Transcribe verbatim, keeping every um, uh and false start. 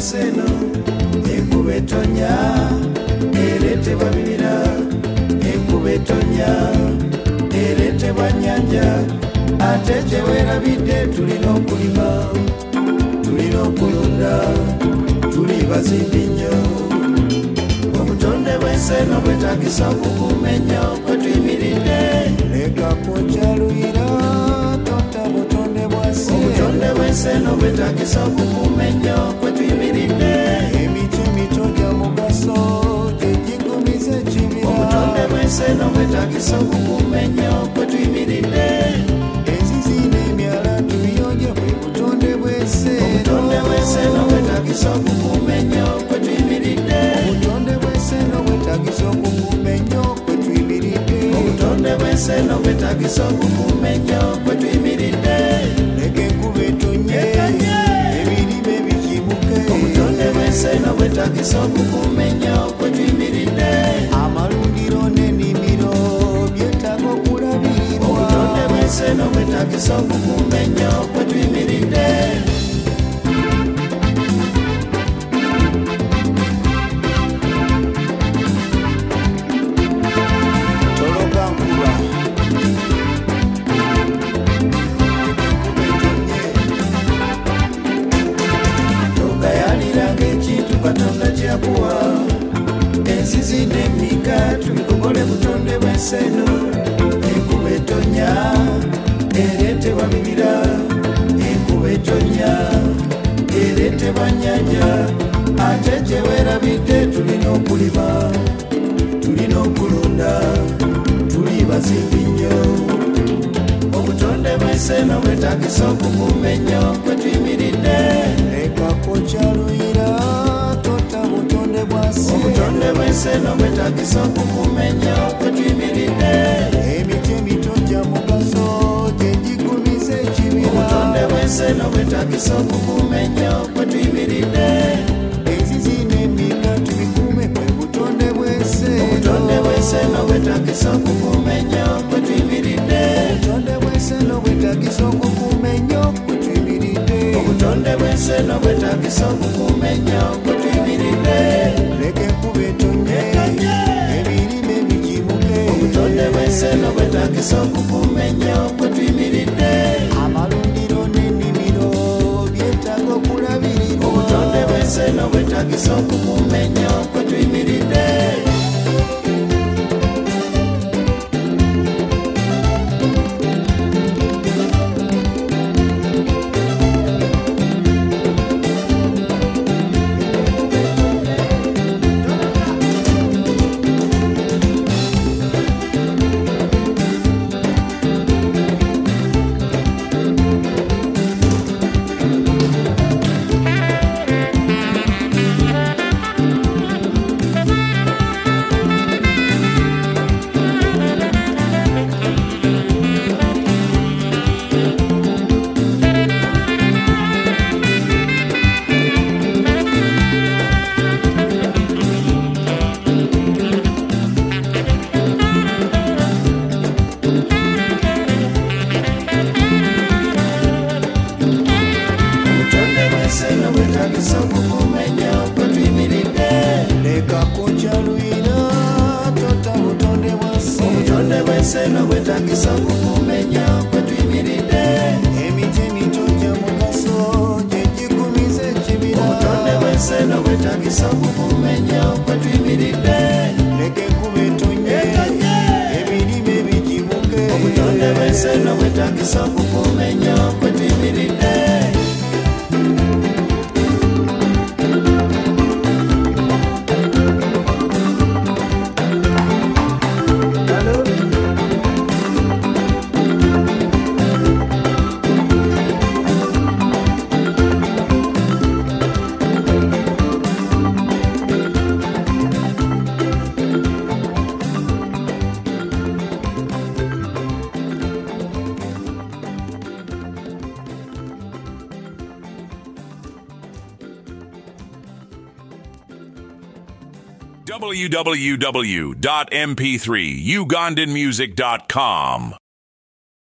bw'ensi eno enkuba etonya ereetebwa bibira, enkuba etonya ereetebwa nnyanja, ate gye weerabidde tulina okulima, tulina okulunda, tuli bazimbi nnyo. Obutonde bw'ensi eno bwetaagisa okukuuma ennyo kwe tuyimiridde. Leka kukyaluyira tota butonde bw'ensi. Obutonde bw'ensi eno bwetaagisa okukuuma ennyo kwe tuyimiridde. Emiti emito gya mugaso gyegigumiza ekibira. Obutonde bw'ensi eno bwetaagisa okukuuma ennyo kwe tuyimiridde. Enzizi n'emyala tubiyonje bwe butonde bw'ensi eno. Obutonde bw'ensi eno bwetaagisa okukuuma ennyo kwe tuyimiridde. Obutonde bw'ensi eno bwetaagisa okukuuma ennyo kwe tuyimiridde. Obutonde bw'ensi eno bwetaagisa okukuuma ennyo kwe tuyimiridde. Leka enkuba etonye ebirime bikibuke. Obutonde bw'ensi eno bwetaagisa okukuuma ennyo kwe tuyimiridde. Amalundiro n'ennimiro byetaaga okulabirirwa. Obutonde bw'ensi eno bwetaagisa okukuuma ennyo kwe tuyimiridde. Katonda kyakuwa enzizi n'emika tubikogole butonde bw'ensi eno. Enkuba etonya ereetebwa bibira, enkuba etonya ereetebwa nnyanja, ate gye weerabidde tulina okulima, tulina okulunda, tuli bazimbi nnyo. Obutonde bw'ensi eno bwetaagisa okukuuma ennyo kwe tuyimiridde. Leka kukyaluyira tota butonde bw'ensi. Obutonde bw'ensi eno bwetaagisa okukuuma ennyo kwe tuyimiridde. Emiti emito gya mugaso gyegigumiza ekibira. Obutonde bw'ensi eno bwetaagisa okukuuma ennyo kwe tuyimiridde. Enzizi n'emika tubikuume kwe butonde bw'ensi eno. Obutonde bw'ensi eno bwetaagisa okukuuma ennyo kwe tuyimiridde. Obutonde bw'ensi eno bwetaagisa okukuuma ennyo kwe tuyimiridde. Obutonde bw'ensi eno bwetaagisa okukuuma ennyo kwe tuyimiridde. Leka enkuba etonye ebirime bikibuke. Obutonde bw'ensi eno bwetaagisa okukuuma ennyo kwe tuyimiridde. Amalundiro n'ennimiro byetaaga okulabirirwa. Obutonde bw'ensi eno bwetaagisa okukuuma ennyo kwe tuyimiridde. Obutonde bw'ensi eno bwetaagisa okukuuma ennyo kwe tuyimiridde. Emiti emito gya mugaso gyegigumiza ekibira. Obutonde bw'ensi eno bwetaagisa okukuuma ennyo kwe tuyimiridde. Leka enkuba etonye ebirime bikibuke. Obutonde bw'ensi eno bwetaagisa okukuuma ennyo kwe tuyimiridde. w w w dot m p three ugandan music dot com